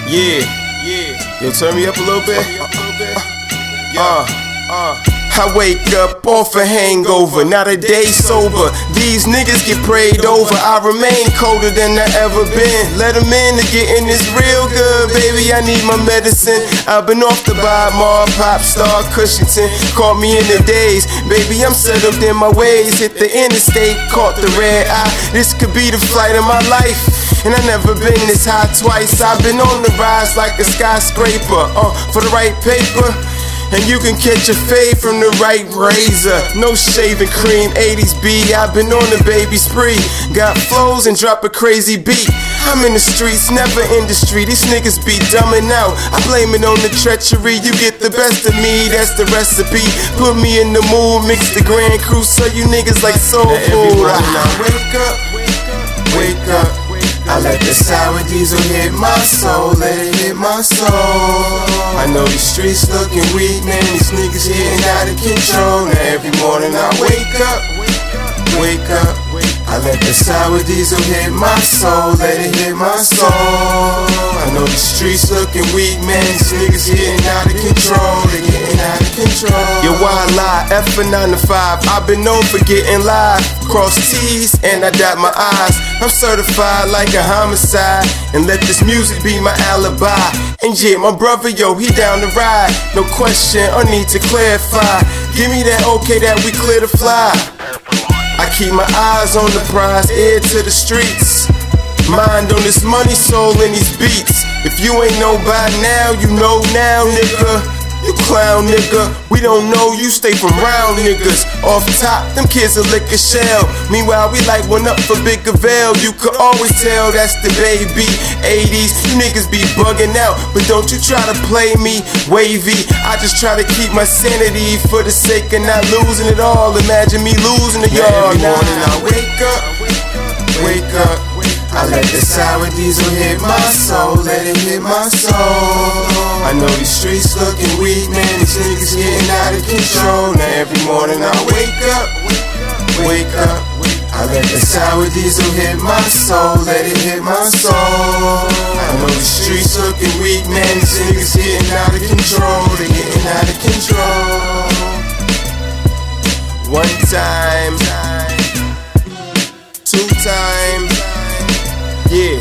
Yeah. Yo, turn me up a little bit. I wake up off a hangover, not a day sober. These niggas get prayed over. I remain colder than I ever been. Let them in to getting this real good, baby. I need my medicine. I've been off the Bob Marley, pop star Cushington. Caught me in the days, baby. I'm settled in my ways. Hit the interstate, caught the red eye. This could be the flight of my life. And I never been this high twice. I've been on the rise like a skyscraper. For the right paper. And you can catch a fade from the right razor. No shaving cream, 80s B. I've been on the baby spree. Got flows and drop a crazy beat. I'm in the streets, never industry. These niggas be dumbing out. I blame it on the treachery. You get the best of me, that's the recipe. Put me in the mood, mix the grand crew. So you niggas like soul food. I wake up. I let the sour diesel hit my soul, let it hit my soul. I know these streets looking weak, man, these niggas getting out of control. Now every morning I wake up. I let the sour diesel hit my soul, let it hit my soul. I know these streets looking weak, man, these niggas getting out of control. They getting out of control. Yo, why lie? F for 9 to 5. I've been known for getting live. Cross T's and I dot my I's. I'm certified like a homicide, and let this music be my alibi. And yeah, my brother, yo, he down to ride. No question, I need to clarify. Give me that okay that we clear to fly. I keep my eyes on the prize, ear to the streets. Mind on this money, soul in these beats. If you ain't know by now, you know now, nigga. You clown nigga, we don't know you, stay from round niggas. Off top, them kids will lick a shell. Meanwhile, we like one up for bigger veil. You could always tell that's the baby 80s, you niggas be bugging out. But don't you try to play me wavy. I just try to keep my sanity for the sake of not losing it all. Imagine me losing the yard. Every morning I wake up. I let the sour diesel hit my soul, let it hit my soul. I know these streets looking weak, man, these niggas getting out of control. Now every morning I wake up. I let the sour diesel hit my soul, let it hit my soul. I know these streets looking weak, man, these niggas getting out of control. They getting out of control. One time, two time. Yeah.